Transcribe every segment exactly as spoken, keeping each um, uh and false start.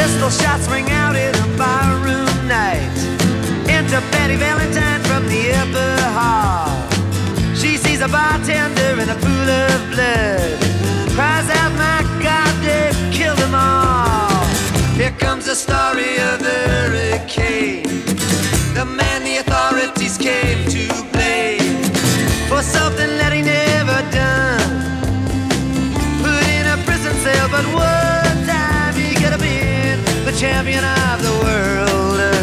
Pistol shots ring out in a barroom night. Enter Betty Valentine from the upper hall. She sees a bartender in a pool of blood, cries out, my God, they've killed them all. Here comes the story of the hurricane, the man the authorities came to blame for something that he never done. Put in a prison cell, but one time he could have been the champion of the world.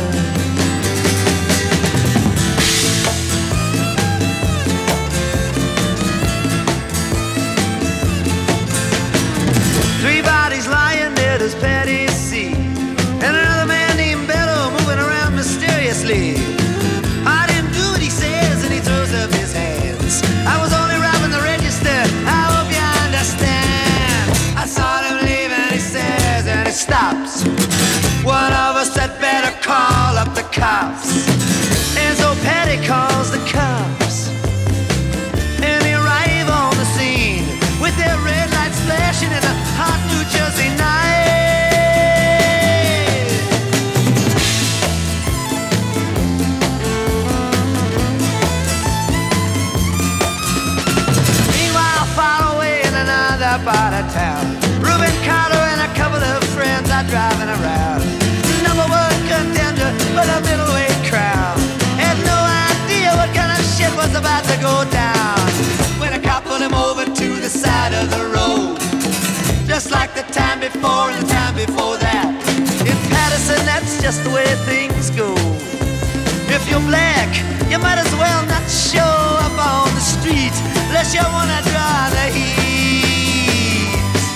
Three bodies lying there, does Patty see? And another man named Bello moving around mysteriously. I didn't do what he says, and he throws up his hands. I was only robbing the register, I hope you understand. I saw him leave and he says, and he stops. One of us had better call up the cops. And so Patty calls the cops, and they arrive on the scene with their red lights flashing in a hot New Jersey night. Meanwhile, far away in another part of town, Reuben Carter and a couple of friends are driving around. Number one contender for the middleweight crown. Had no idea what kind of shit was about to go down when a cop pulled him over to the side of the road, just like the time before and the time before that. In Patterson, that's just the way things go. If you're black, you might as well not show up on the street unless you wanna draw the heat.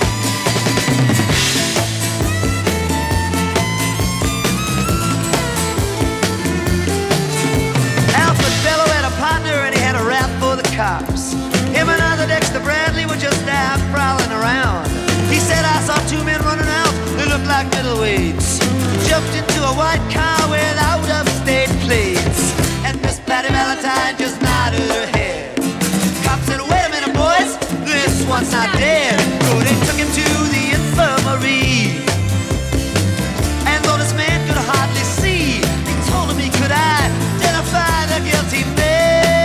Alfred Bello had a partner and he had a rap for the cops. Him and other Dexter Bradley were just out prowling around. He said, I saw two men running out, they looked like middleweights. Jumped into a white car with out-of-state plates, and Miss Patty Valentine just nodded her head. Cop said, wait a minute, boys, this one's not dead. So they took him to the infirmary, and though this man could hardly see, they told him he could identify the guilty man.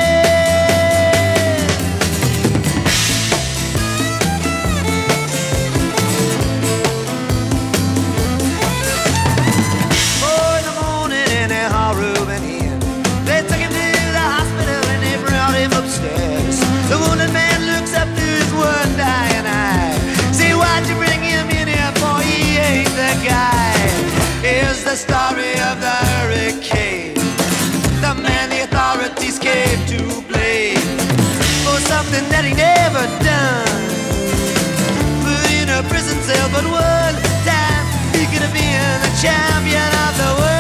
The wounded man looks up through his one dying eye. See, why'd you bring him in here, boy? He ain't the guy. Here's the story of the hurricane, the man the authorities came to blame for something that he never done. Put in a prison cell, but one time he could have been the champion of the world.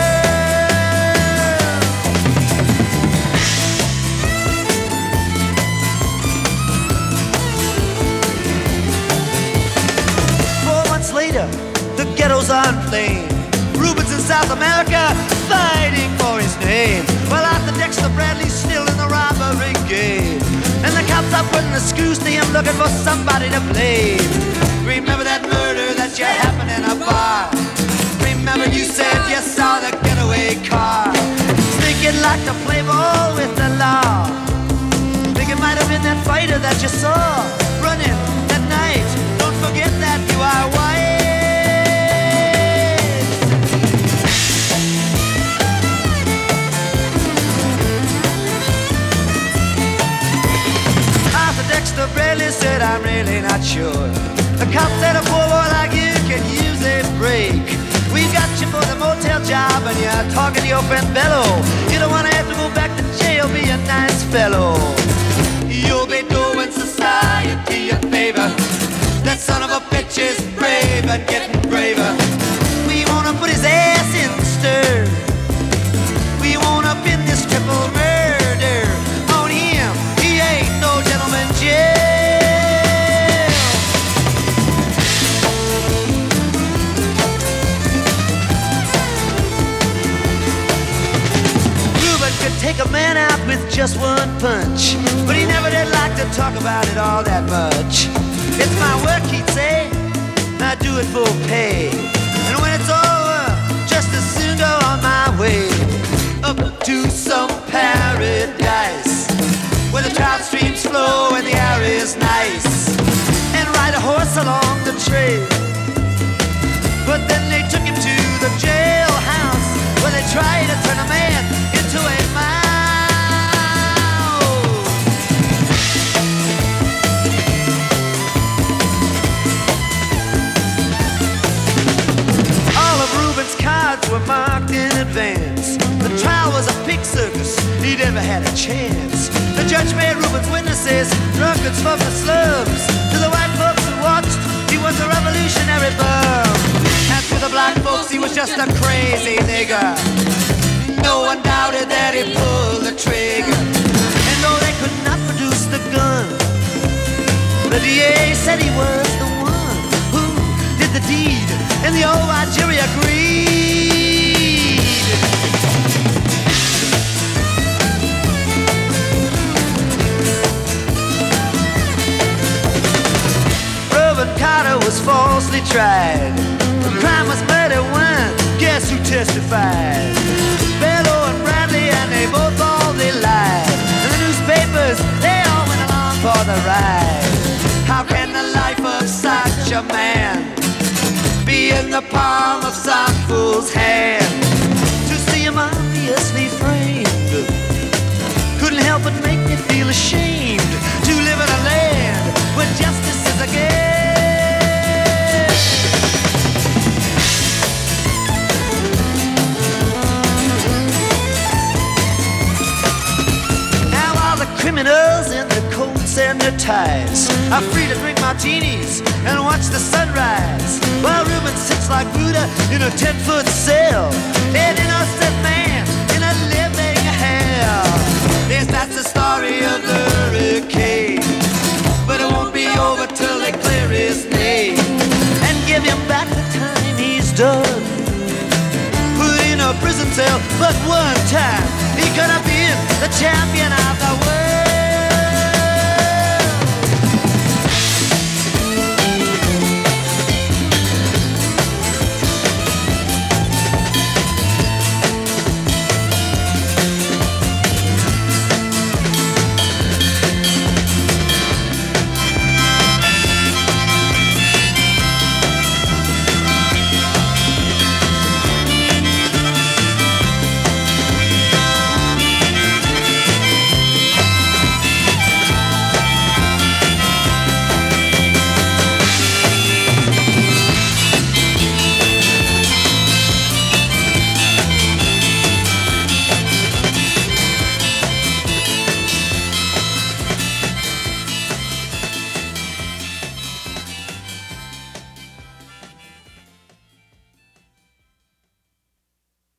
Later, the ghettos are inflamed. Rubens in South America fighting for his name, while Arthur Dexter Bradley's still in the robbery game. And the cops are putting the screws to him, looking for somebody to blame. Remember that murder that you happened in a bar? Remember you said you saw the getaway car? Think you'd like to play ball with the law? Think it might have been that fighter that you saw running that night? Don't forget that you are white. Arthur Dexter Bradley said, I'm really not sure. The cop said a poor boy like you can use a break. We got you for the motel job and you're talking to your friend Bello. You don't want to have to go back to jail, be a nice fellow. You'll be doing society a favor. That son of a bitch is brave and getting braver. We wanna put his ass in the stir. We wanna pin this triple murder on him. He ain't no gentleman jail. Reuben could take a man out with just one punch, but he never did like to talk about it all that much. It's my work, he'd say, I do it for pay. And when it's all up to some paradise where the trout streams flow and the air is nice, and ride a horse along the trail. But then they took him to the jailhouse where they tried to turn a man into a mouse. All of Reuben's cards were marked in advance. The trial was a pig circus, he never had a chance. The judge made Reuben's witnesses drunkards from the slums. To the white folks who watched, he was a revolutionary bum. And to the black folks, he was just a crazy nigger. No one doubted that he pulled the trigger. And though they could not produce the gun, the D A said he was the one who did the deed, and the old white jury agreed. Reuben Carter was falsely tried. The crime was murder one. Guess who testified? Bellow and Bradley, and they both all they lied. And the newspapers, they all went along for the ride. How can the life of such a man be in the palm of some fool's hand? To see him obviously framed couldn't help but make me feel ashamed to live in a land where justice is a game. Criminals in their coats and their ties are free to drink martinis and watch the sunrise, while Reuben sits like Buddha in a ten-foot cell, an innocent man in a living hell. Yes, that's the story of the hurricane, but it won't be over till they clear his name and give him back the time he's done. Put in a prison cell, but one time he could have been the champion of the world.